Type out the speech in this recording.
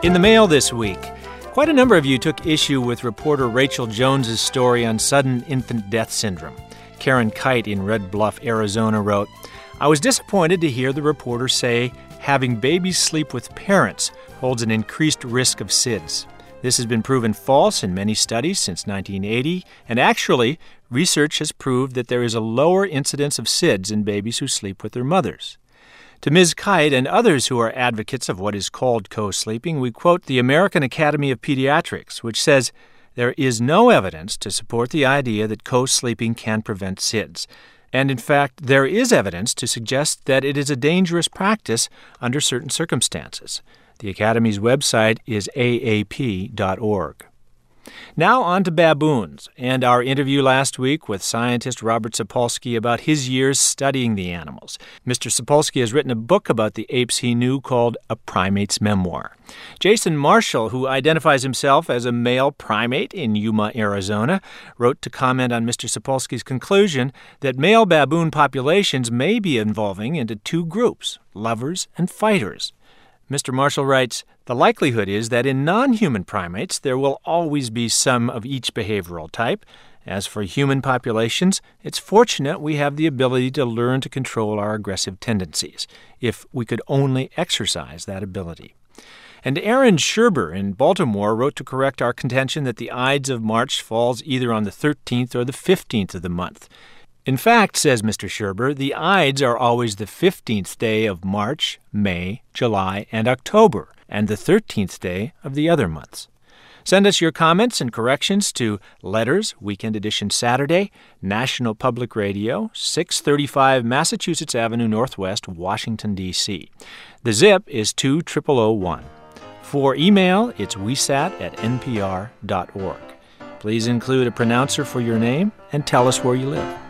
In the mail this week, quite a number of you took issue with reporter Rachel Jones's story on sudden infant death syndrome. Karen Kite in Red Bluff, Arizona wrote, "I was disappointed to hear the reporter say having babies sleep with parents holds an increased risk of SIDS. This has been proven false in many studies since 1980, and actually, research has proved that there is a lower incidence of SIDS in babies who sleep with their mothers." To Ms. Kite and others who are advocates of what is called co-sleeping, we quote the American Academy of Pediatrics, which says, "There is no evidence to support the idea that co-sleeping can prevent SIDS. And in fact, there is evidence to suggest that it is a dangerous practice under certain circumstances." The Academy's website is aap.org. Now on to baboons and our interview last week with scientist Robert Sapolsky about his years studying the animals. Mr. Sapolsky has written a book about the apes he knew called A Primate's Memoir. Jason Marshall, who identifies himself as a male primate in Yuma, Arizona, wrote to comment on Mr. Sapolsky's conclusion that male baboon populations may be evolving into two groups, lovers and fighters. Mr. Marshall writes, "The likelihood is that in non-human primates there will always be some of each behavioral type. As for human populations, it's fortunate we have the ability to learn to control our aggressive tendencies, if we could only exercise that ability." And Aaron Scherber in Baltimore wrote to correct our contention that the Ides of March falls either on the 13th or the 15th of the month. In fact, says Mr. Scherber, the Ides are always the 15th day of March, May, July, and October, and the 13th day of the other months. Send us your comments and corrections to Letters, Weekend Edition Saturday, National Public Radio, 635 Massachusetts Avenue Northwest, Washington, D.C. The zip is 20001. For email, it's wesat@npr.org. Please include a pronouncer for your name and tell us where you live.